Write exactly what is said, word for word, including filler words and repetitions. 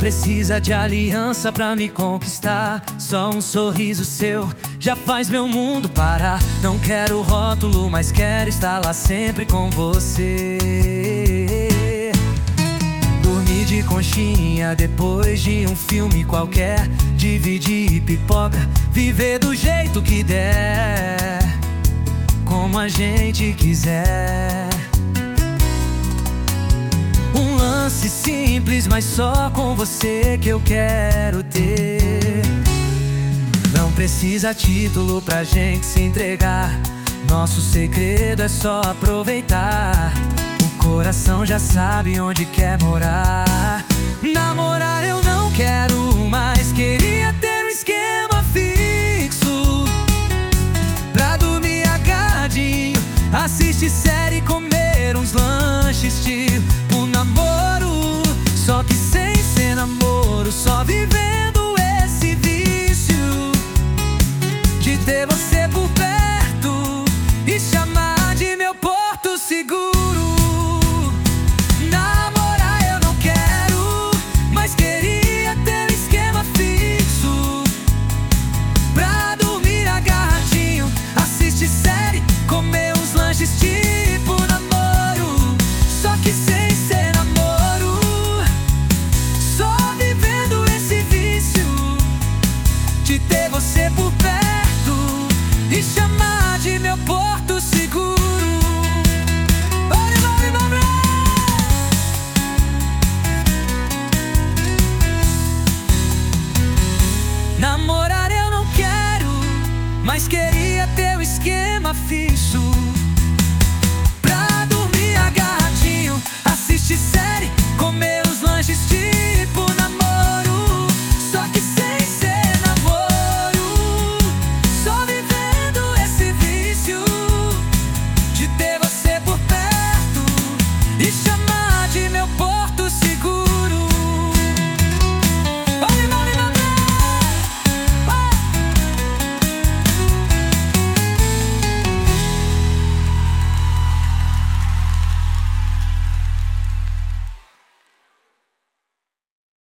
precisa de aliança pra me conquistar. Só um sorriso seu já faz meu mundo parar. Não quero rótulo, mas quero estar lá sempre com você. Dormir de conchinha depois de um filme qualquer. Dividir pipoca, viver do jeito que der, como a gente quiser. Um lance simples, mas só com você que eu quero ter. Não precisa título pra gente se entregar. Nosso segredo é só aproveitar. O coração já sabe onde quer morar. Namorar eu não quero mais, queria ter um esquema fixo pra dormir agarradinho, assistir série, comer uns lanches tipo namoro. Só que sem ser namoro, só vivendo esse vício de ter você por perto e chamar de meu porto seguro. Namorar eu não quero, mas queria ter um esquema fixo pra dormir agarradinho, assistir série, comer uns lanches tipo namoro. Só que sem ser namoro, só vivendo esse vício de ter você por perto e chamar de meu porto seguro. Vamos, vamos, vamos! Namorar eu não quero, mas queria ter um esquema fixo pra dormir agarradinho, assistir série, comer os lanches tipo namoro. Só que sem ser namoro, só vivendo esse vício de ter você por perto e